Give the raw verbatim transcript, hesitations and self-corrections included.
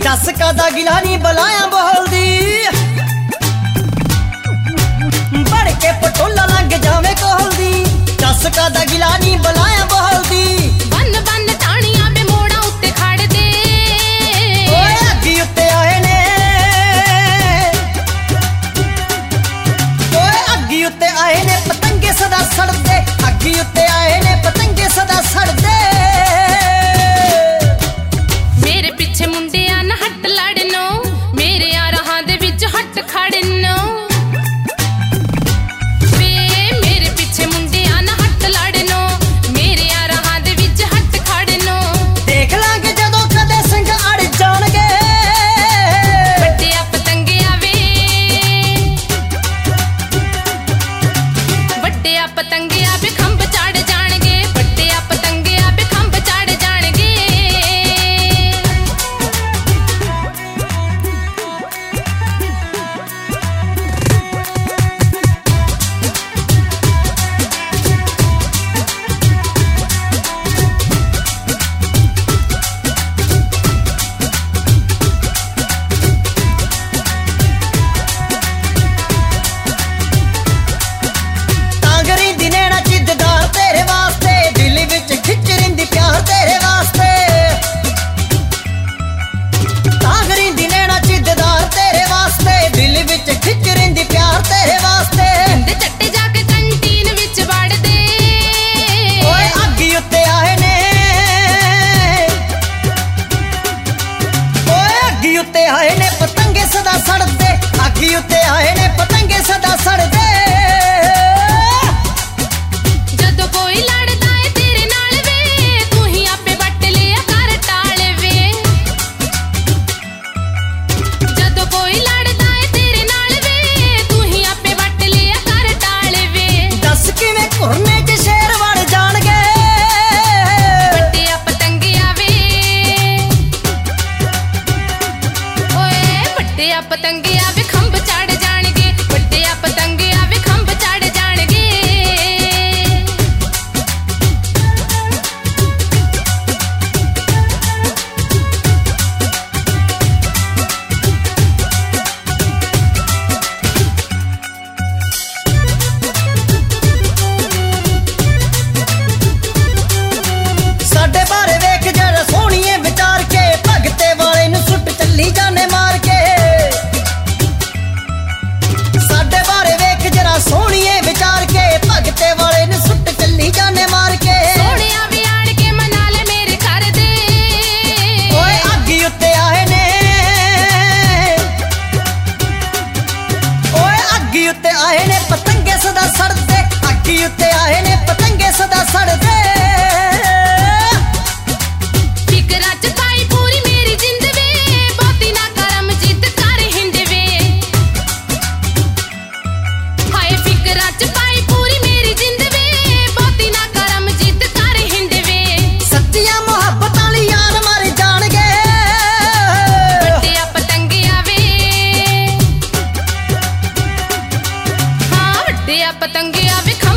दस का दा गिला नी बलाया बोलदी बढ़ के पटोला लग जावे कोहलदी दस का दा गिला नी बलाया बोलदी बन बन ताणियां बे मोड़ा उत्ते खड़ दे ओए अग्गी उत्ते आए ने ओए अग्गी उत्ते आए ने पतंगे सदा सड़दे अग्गी उत्ते आए ने पतंगे सदा सड़दे मेरे पीछे मुंडिया ना हट लड़नो मेरे यारां दे विच हट खड़नो वे मेरे पीछे मुंडिया ना हट लड़नो मेरे यारां दे विच हट खड़नो देख लांगे जदों कदे संग अड़ जाणगे बड्डिया पतंगिया वे बड्डिया पतंगिया वे खंभ चढ़ जाणगे बड्डिया पतंगिया वे खंभ चढ़ जाणगे तांगरी दी नैना जिद्दार तेरे वास्ते दिल विच खिच रिंदी प्यार तेरे वास्ते तांगरी दी नैना जिद्दार तेरे वास्ते दिल विच खिच रिंदी प्यार तेरे वास्ते ते चट्टे जाके कंटीन विच वड़ दे ओए अग्गी उत्ते आए ने ओए अग्गी उत्ते आए ने पतंगे सदा सड़दे अग्गी उत्ते आए ने पतंगे सदा सड़दे जदों कोई लड़दा है तेरे नाल वे तू ही आपे वट लिया कर टाल वे जदों कोई लड़दा है तेरे नाल वे तू ही आपे वट लिया कर टाल वे दस किवें घुरने च शेर वड़ जाणगे बड्डिया पतंगिया वे ओए बड्डिया पतंगिया वे खंभ चढ़ जाणगे बड्डिया पतंगिया वे खंभ चढ़ जाणगे साडे बारे वेख जरा सोहणीए विचार के भगते वाले नु सुट चली जाने मार के साडे बारे वेख जरा सोहणीए विचार के भगते वाले नु सुट चली जाने मार के सोहणिया वी आड़ के मना ले मेरे घर दे ओए अग्गी उत्ते आए ने ओए अग्गी उत्ते आए ने पतंगे सदा सड़दे अग्गी उत्ते आए ने पतंगे सदा सड़दे फिकरा च पाई पूरी मेरी जिंद वे बहुती ना करम जिद कर हिंद वे हाय फिकरा च पाई पूरी मेरी जिंद वे बहुती ना करम जिद कर हिंद वे सच्चियां मोहब्बत वाली यार मर जाणगे बड्डिया पतंगिया वे हाँ बड्डिया पतंगिया वे खंभ